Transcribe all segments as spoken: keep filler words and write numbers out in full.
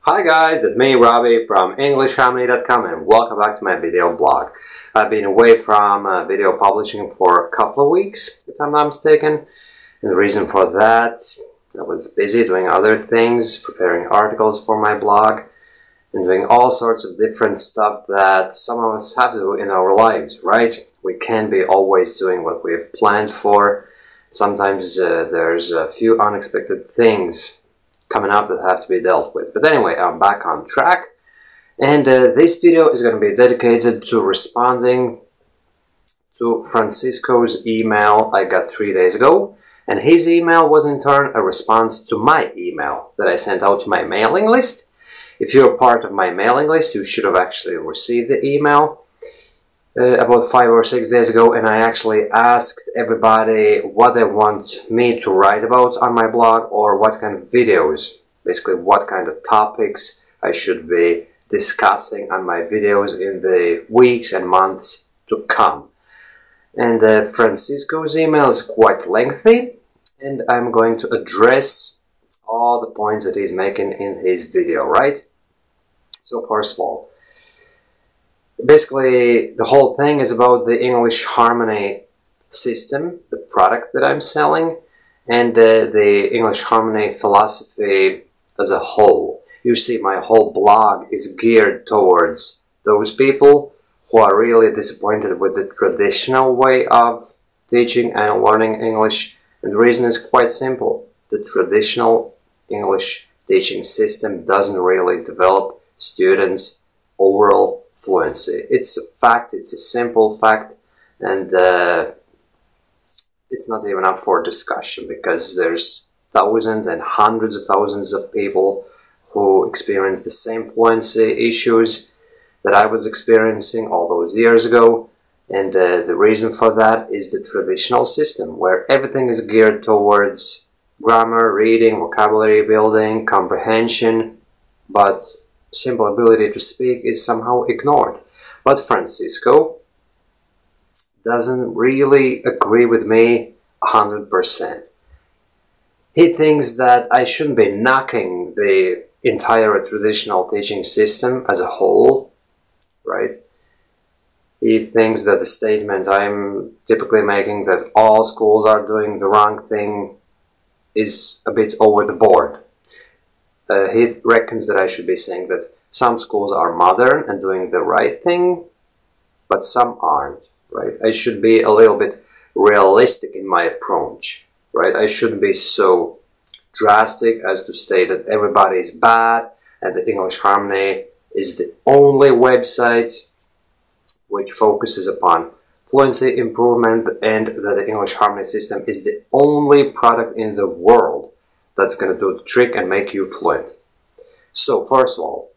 Hi guys, it's me Robbie from English Harmony dot com and welcome back to my video blog. I've been away from uh, video publishing for a couple of weeks, if I'm not mistaken. And the reason for that, I was busy doing other things, preparing articles for my blog, and doing all sorts of different stuff that some of us have to do in our lives, right? We can't be always doing what we have planned for. Sometimes uh, there's a few unexpected things coming up that have to be dealt with. But anyway, I'm back on track, and uh, this video is going to be dedicated to responding to Francisco's email I got three days ago, and his email was in turn a response to my email that I sent out to my mailing list. If you're part of my mailing list, you should have actually received the email uh, about five or six days ago, and I actually asked everybody what they want me to write about on my blog, or what kind of videos, basically what kind of topics I should be discussing on my videos in the weeks and months to come. And uh, Francisco's email is quite lengthy, and I'm going to address all the points that he's making in his video, right? So first of all, basically the whole thing is about the English Harmony system, the product that I'm selling, and uh, the English Harmony philosophy as a whole. You see, my whole blog is geared towards those people who are really disappointed with the traditional way of teaching and learning English, and the reason is quite simple. The traditional English teaching system doesn't really develop students' overall fluency. It's a fact, it's a simple fact, and uh, it's not even up for discussion, because there's thousands and hundreds of thousands of people who experience the same fluency issues that I was experiencing all those years ago, and uh, the reason for that is the traditional system, where everything is geared towards grammar, reading, vocabulary building, comprehension, but simple ability to speak is somehow ignored. But Francisco doesn't really agree with me one hundred percent. He thinks that I shouldn't be knocking the entire traditional teaching system as a whole, right? He thinks that the statement I'm typically making, that all schools are doing the wrong thing, is a bit over the board. Uh, he reckons that I should be saying that some schools are modern and doing the right thing, but some aren't, right? I should be a little bit realistic in my approach, right? I shouldn't be so drastic as to state that everybody is bad and that English Harmony is the only website which focuses upon fluency improvement, and that the English Harmony system is the only product in the world that's going to do the trick and make you fluent. So first of all,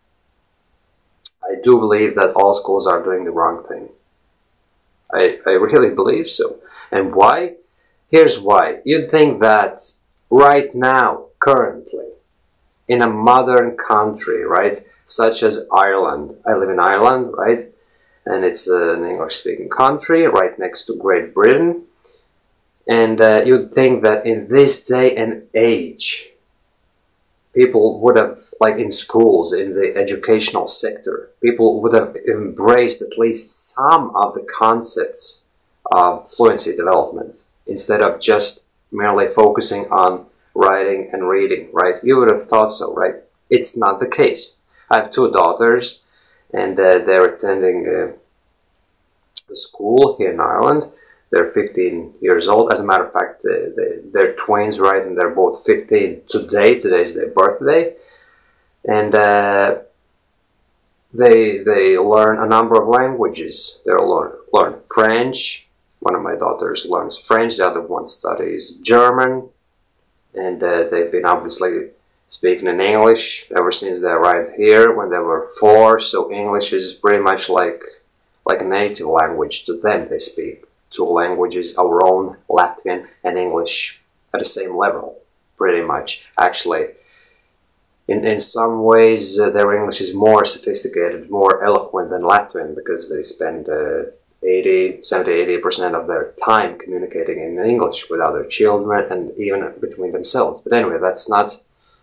I do believe that all schools are doing the wrong thing. I, I really believe so. And why? Here's why. You'd think that right now, currently, in a modern country, right, such as Ireland, I live in Ireland, right, and it's an English-speaking country right next to Great Britain, and uh, you'd think that in this day and age, people would have, like in schools, in the educational sector, people would have embraced at least some of the concepts of fluency development, instead of just merely focusing on writing and reading, right? You would have thought so, right? It's not the case. I have two daughters, and uh, they're attending uh, a school here in Ireland. They're fifteen years old. As a matter of fact, they, they, they're twins, right? And they're both fifteen today. Today's their birthday. And uh, they, they learn a number of languages. They learn, learn French. One of my daughters learns French. The other one studies German. And uh, they've been obviously speaking in English ever since they arrived here when they were four. So English is pretty much like, like a native language to them. They speak two languages, our own, Latvian and English, at the same level, pretty much. Actually, in, in some ways, uh, their English is more sophisticated, more eloquent than Latvian, because they spend uh, eighty, seventy, eighty percent of their time communicating in English with other children and even between themselves. But anyway, that's not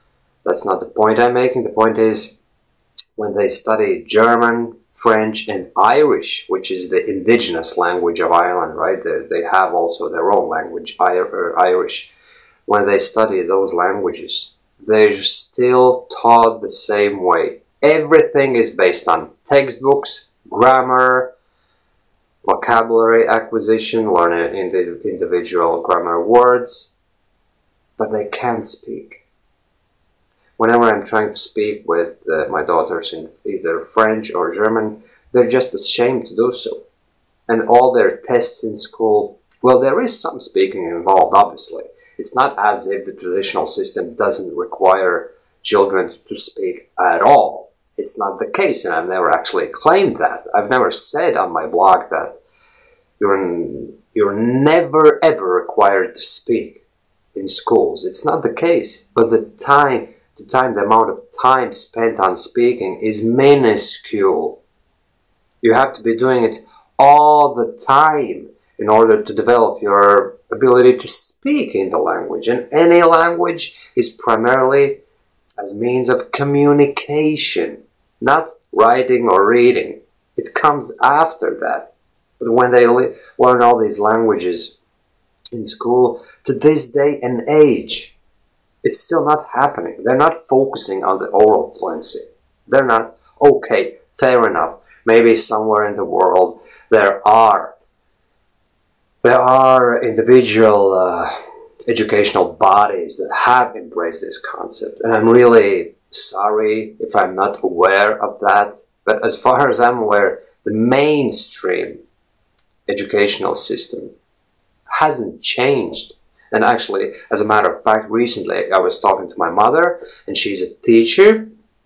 That's not the point I'm making. The point is, when they study German, French, and Irish, which is the indigenous language of Ireland, right? They, they have also their own language, Irish. When they study those languages, they're still taught the same way. Everything is based on textbooks, grammar, vocabulary acquisition, learning individual grammar words, but they can't speak. Whenever I'm trying to speak with uh, my daughters in either French or German, they're just ashamed to do so. And all their tests in school, well, there is some speaking involved, obviously. It's not as if the traditional system doesn't require children to speak at all. It's not the case, and I've never actually claimed that. I've never said on my blog that you're, you're never ever required to speak in schools. It's not the case, but the time, the time, the amount of time spent on speaking is minuscule. You have to be doing it all the time in order to develop your ability to speak in the language. And any language is primarily as means of communication, not writing or reading. It comes after that. But when they learn all these languages in school, to this day and age, it's still not happening. They're not focusing on the oral fluency. They're not, okay, fair enough. Maybe somewhere in the world there are there are individual uh, educational bodies that have embraced this concept, and I'm really sorry if I'm not aware of that. But as far as I'm aware, the mainstream educational system hasn't changed. And actually, as a matter of fact, recently I was talking to my mother, and she's a teacher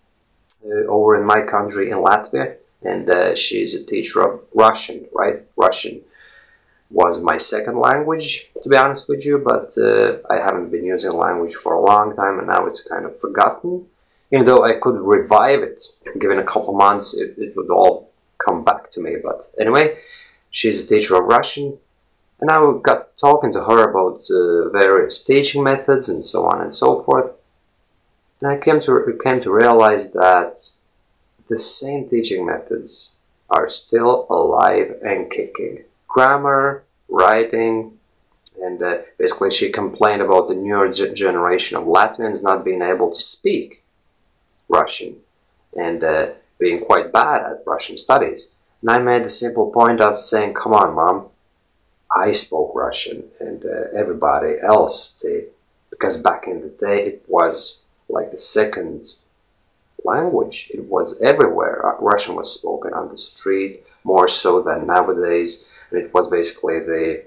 uh, over in my country in Latvia, and uh, she's a teacher of Russian, right? Russian was my second language, to be honest with you, but uh, I haven't been using language for a long time, and now it's kind of forgotten. Even though I could revive it, given a couple months, it, it would all come back to me. But anyway, she's a teacher of Russian, and I got talking to her about uh, various teaching methods and so on and so forth. And I came to, came to realize that the same teaching methods are still alive and kicking. Grammar, writing, and uh, basically she complained about the newer generation of Latvians not being able to speak Russian and uh, being quite bad at Russian studies. And I made the simple point of saying, come on, Mom, I spoke Russian and uh, everybody else did, because back in the day it was like the second language. It was everywhere. Russian was spoken on the street more so than nowadays. It was basically the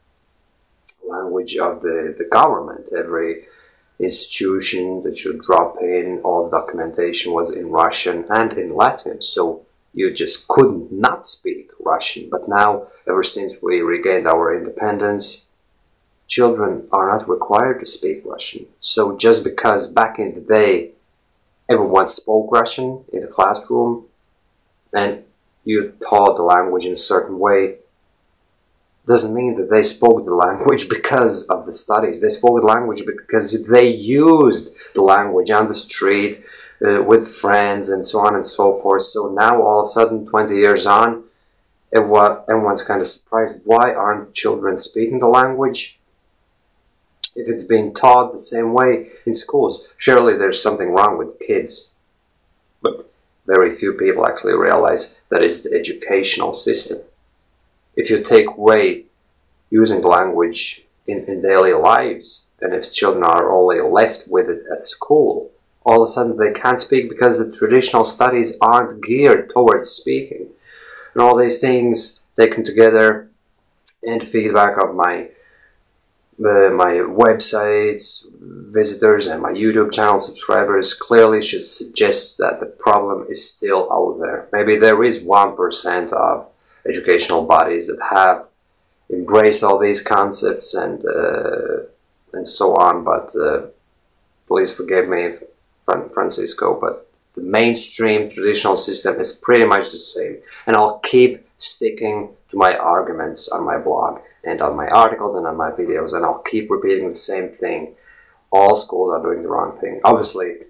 language of the, the government. Every institution that you drop in, all the documentation was in Russian and in Latvian. So you just couldn't not speak Russian. But now, ever since we regained our independence, children are not required to speak Russian. So just because back in the day everyone spoke Russian in the classroom and you taught the language in a certain way, doesn't mean that they spoke the language because of the studies. They spoke the language because they used the language on the street uh, with friends and so on and so forth. So now all of a sudden, twenty years on, everyone's kind of surprised. Why aren't children speaking the language? If it's being taught the same way in schools, surely there's something wrong with kids. But very few people actually realize that it's the educational system. If you take away using the language in, in daily lives, and if children are only left with it at school, all of a sudden they can't speak because the traditional studies aren't geared towards speaking. And all these things taken together and feedback of my uh, my websites, visitors, and my YouTube channel subscribers clearly should suggest that the problem is still out there. Maybe there is one percent of educational bodies that have embraced all these concepts and uh, and so on, but uh, please forgive me, Francisco, but the mainstream traditional system is pretty much the same, and I'll keep sticking to my arguments on my blog and on my articles and on my videos, and I'll keep repeating the same thing. All schools are doing the wrong thing. Obviously,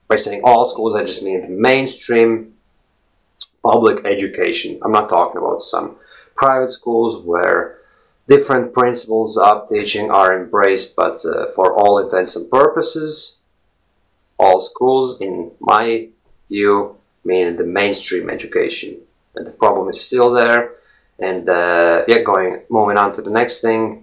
By saying all schools, I just mean the mainstream public education. I'm not talking about some private schools where different principles of teaching are embraced, but uh, for all intents and purposes, all schools, in my view, mean the mainstream education. And the problem is still there. And uh, yeah, going, moving on to the next thing,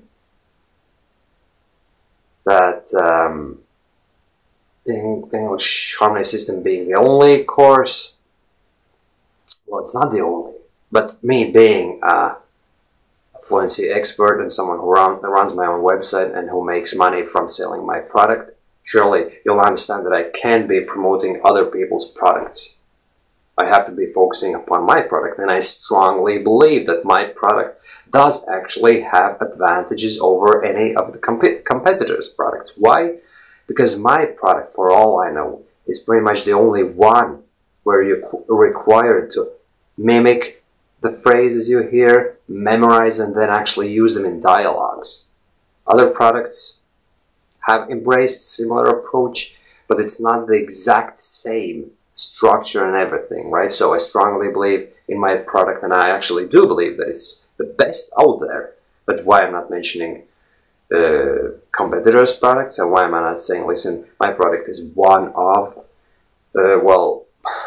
that um, the English Harmony system being the only course, well, it's not the only, but me being a fluency expert and someone who run, runs my own website and who makes money from selling my product, surely you'll understand that I can't be promoting other people's products. I have to be focusing upon my product, and I strongly believe that my product does actually have advantages over any of the comp competitors' products. Why? Because my product, for all I know, is pretty much the only one where you're required to mimic the phrases you hear, memorize, and then actually use them in dialogues. Other products have embraced similar approach, but it's not the exact same structure and everything, right? So I strongly believe in my product, and I actually do believe that it's the best out there. But why I'm not mentioning uh, competitors' products, and why am I not saying, listen, my product is one of, uh, well,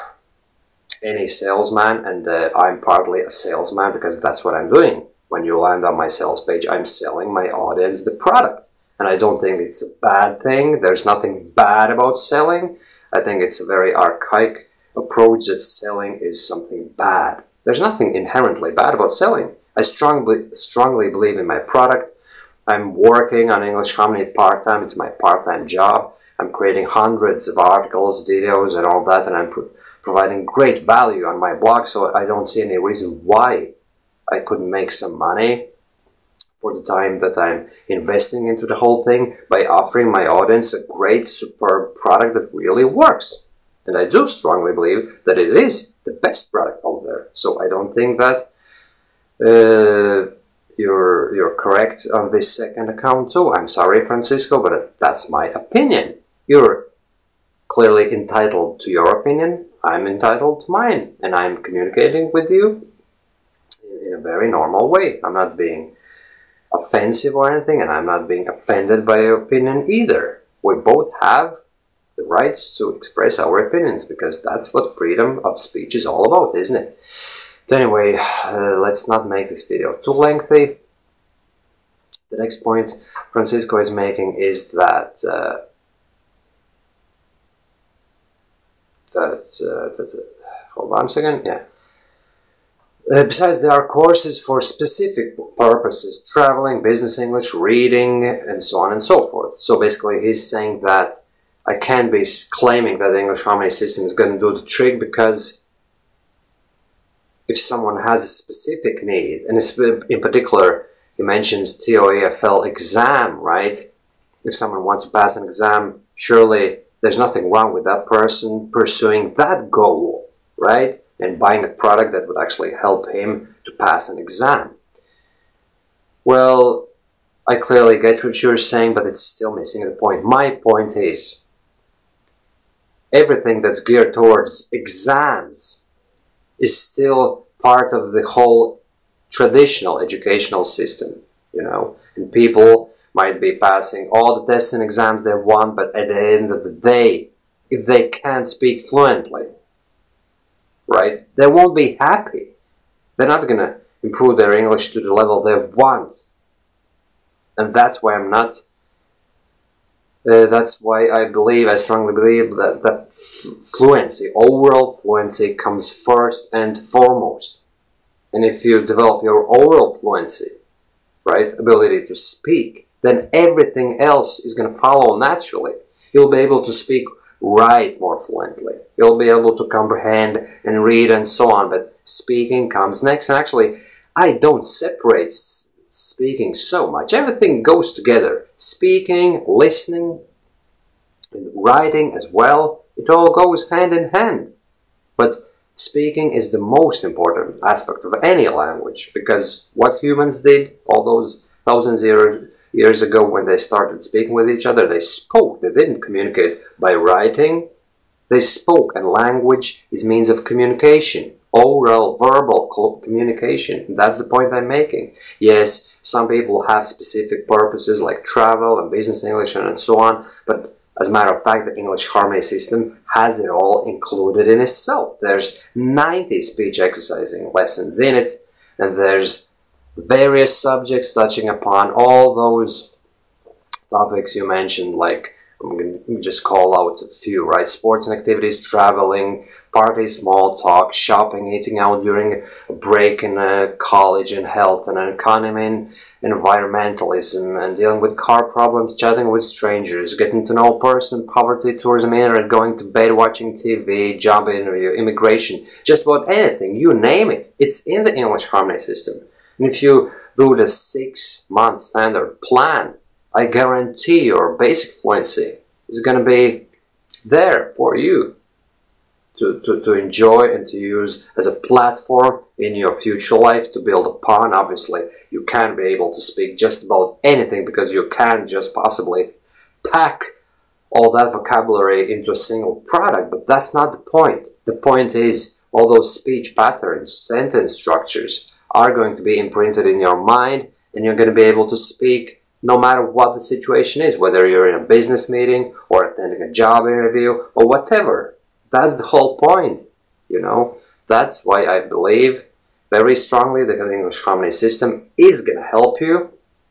any salesman, and uh, I'm partly a salesman because that's what I'm doing. When you land on my sales page, I'm selling my audience the product. And I don't think it's a bad thing. There's nothing bad about selling. I think it's a very archaic approach that selling is something bad. There's nothing inherently bad about selling. I strongly, strongly believe in my product. I'm working on English Harmony part-time. It's my part-time job. I'm creating hundreds of articles, videos, and all that, and I'm pro providing great value on my blog, so I don't see any reason why I couldn't make some money for the time that I'm investing into the whole thing by offering my audience a great, superb product that really works. And I do strongly believe that it is the best product out there. So I don't think that uh, you're, you're correct on this second account too. I'm sorry, Francisco, but that's my opinion. You're clearly entitled to your opinion. I'm entitled to mine. And I'm communicating with you in a very normal way. I'm not being offensive or anything, and I'm not being offended by your opinion either. We both have the rights to express our opinions, because that's what freedom of speech is all about, isn't it? But anyway, uh, let's not make this video too lengthy. The next point Francisco is making is that uh, that, uh, that uh, hold on a second, yeah. Uh, besides, there are courses for specific purposes, traveling, business English, reading, and so on and so forth. So basically, he's saying that I can't be claiming that the English Harmony system is going to do the trick, because if someone has a specific need, and in particular, he mentions T O E F L exam, right? If someone wants to pass an exam, surely there's nothing wrong with that person pursuing that goal, right? And buying a product that would actually help him to pass an exam. Well, I clearly get what you're saying, but it's still missing the point. My point is, everything that's geared towards exams is still part of the whole traditional educational system, you know, and people might be passing all the tests and exams they want, but at the end of the day, if they can't speak fluently, right, they won't be happy. They're not going to improve their English to the level they want. And that's why I'm not, uh, that's why I believe, I strongly believe that, that fluency, overall fluency comes first and foremost. And if you develop your oral fluency, right, ability to speak, then everything else is going to follow naturally. You'll be able to speak, write more fluently. You'll be able to comprehend and read and so on, but speaking comes next. And actually, I don't separate speaking so much. Everything goes together. Speaking, listening, and writing as well. It all goes hand in hand. But speaking is the most important aspect of any language, because what humans did all those thousands of years years ago when they started speaking with each other, they spoke. They didn't communicate by writing. They spoke, and language is means of communication. Oral, verbal communication. That's the point I'm making. Yes, some people have specific purposes like travel and business English and so on, but as a matter of fact, the English Harmony system has it all included in itself. There's ninety speech exercising lessons in it, and there's various subjects touching upon all those topics you mentioned, like I'm going to just call out a few, right? Sports and activities, traveling, party, small talk, shopping, eating out during a break in a college, and health and economy, and environmentalism, and dealing with car problems, chatting with strangers, getting to know a person, poverty, tourism, internet, going to bed, watching T V, job interview, immigration, just about anything, you name it. It's in the English Harmony system. And if you do the six-month standard plan, I guarantee your basic fluency is going to be there for you to, to, to enjoy and to use as a platform in your future life to build upon. Obviously, you can't be able to speak just about anything because you can't just possibly pack all that vocabulary into a single product, but that's not the point. The point is all those speech patterns, sentence structures are going to be imprinted in your mind, and you're going to be able to speak no matter what the situation is, whether you're in a business meeting or attending a job interview or whatever. That's the whole point, you know. That's why I believe very strongly that the English Harmony system is going to help you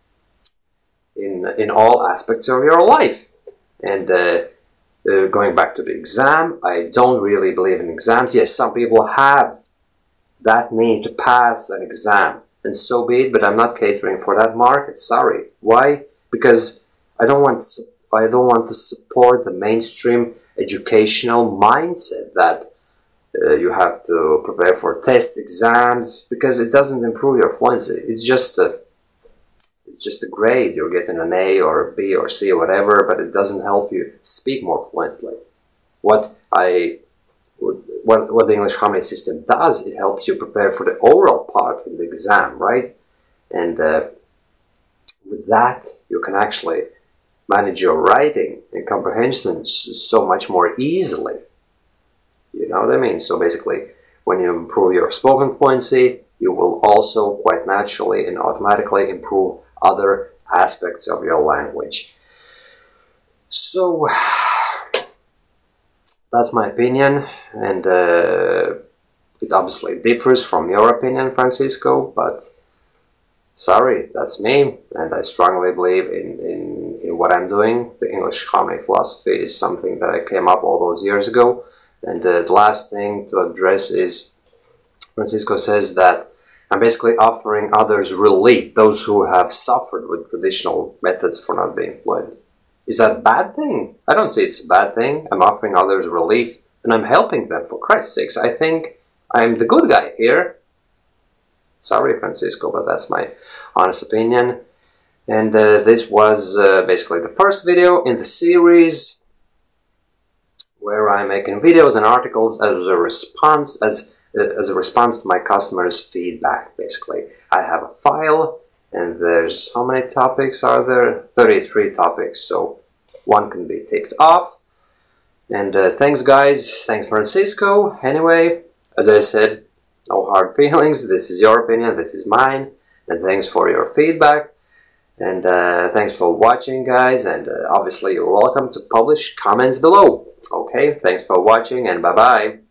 in, in all aspects of your life. And uh, uh, going back to the exam, I don't really believe in exams. Yes, some people have that need to pass an exam, and so be it, but I'm not catering for that market. Sorry. Why? Because I don't want to, I don't want to support the mainstream educational mindset that uh, you have to prepare for tests, exams, because it doesn't improve your fluency. It's just a it's just a grade. You're getting an A or a B or C or whatever, but it doesn't help you speak more fluently. What I What, what the English Harmony system does, it helps you prepare for the oral part in the exam, right? And uh, with that, you can actually manage your writing and comprehension so much more easily. You know what I mean? So basically, when you improve your spoken fluency, you will also quite naturally and automatically improve other aspects of your language. So that's my opinion, and uh, it obviously differs from your opinion, Francisco, but sorry, that's me, and I strongly believe in, in, in what I'm doing. The English Harmony philosophy is something that I came up all those years ago, and uh, the last thing to address is Francisco says that I'm basically offering others relief, those who have suffered with traditional methods for not being fluent. Is that a bad thing? I don't say it's a bad thing. I'm offering others relief, and I'm helping them, for Christ's sakes. I think I'm the good guy here. Sorry, Francisco, but that's my honest opinion. And uh, this was uh, basically the first video in the series where I'm making videos and articles as a response, as, uh, as a response to my customers' feedback, basically. I have a file, and there's, how many topics are there? thirty-three topics, so one can be ticked off. And uh, thanks, guys. Thanks, Francisco. Anyway, as I said, no hard feelings. This is your opinion. This is mine. And thanks for your feedback. And uh, thanks for watching, guys. And uh, obviously, you're welcome to publish comments below. Okay, thanks for watching, and bye-bye.